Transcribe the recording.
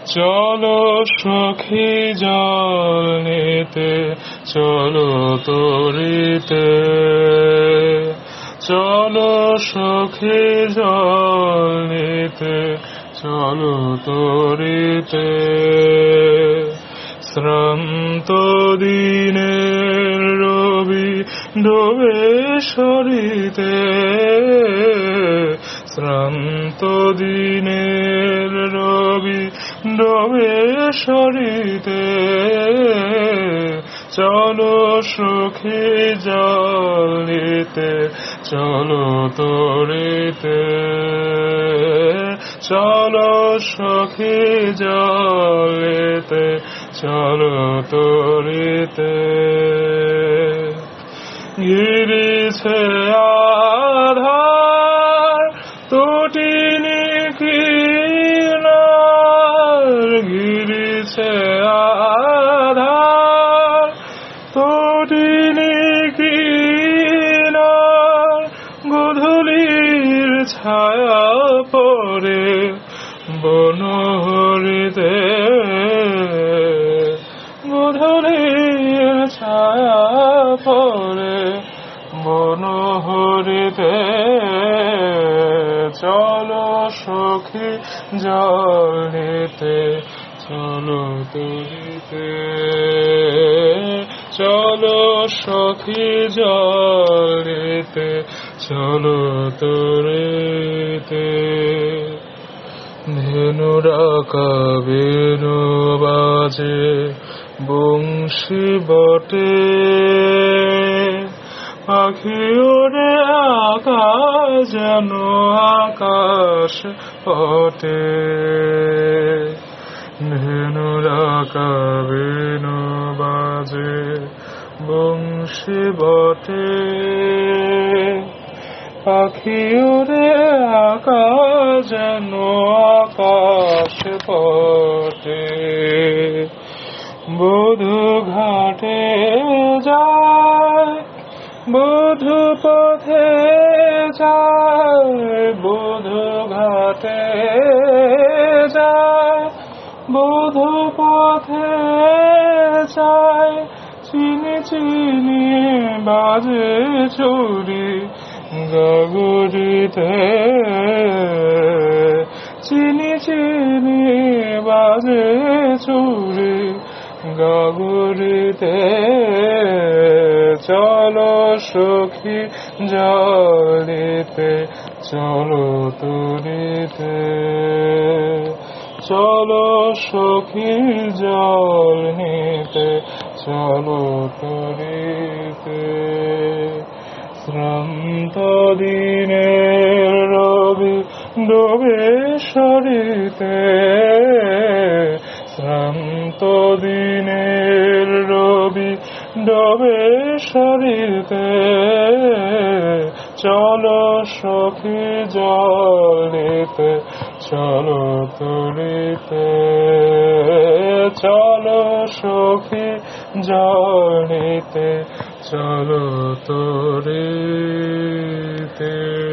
চলো সখী জল নিতে, চলো তরিতে, চলো সখী জল নিতে, চলো তরিতে। শ্রান্ত দিনের রবি ডোবে সরিতে, শ্রান্ত দিনের রবি ডোবে সরিতে। চলো সখী জল নিতে, চলো তরিতে, চলো সখী জল নিতে, চলো তরিতে। গিরিছে আধার তটিনী কিনার, গিরিছে আধার তটিনী কিনার। গোধূলির ছায়া পড়ে বনহরিতে, গোধূলির ছায়া পড়ে বনহরিতে। চলো সখী জল নিতে, চলো তরিতে, চলো সখী জল নিতে, চলো তরিতে। ধেনু ডাকা বেনু বাজে বংশী বটে, পাখি ওড়ে আকাশ যেন আকাশ পটে। ধেনু ডাকা বেনু বাজে বংশী বটে, পাখি ওড়ে আকাশ যেন আকাশ পটে। বধূ ঘাটে যায়, বধূ পথে যায়, বধূ ঘাটে যায়, বধূ পথে যায়। চিনি চিনি বাজে চুরি গগরিতে, চিনি চিনি বাজে চুরি গগরিতে। চলো সখী জল নিতে, চলো তরিতে, চলো সখী জল নিতে, চলো তরিতে। শ্রান্ত দিনের রবি ডোবে সরিতে, শ্রান্ত দিনের রবি ডোবে সরিতে। চলো সখী জল নিতে, চলো তরিতে, চলো সখী জল নিতে, চলো তরিতে।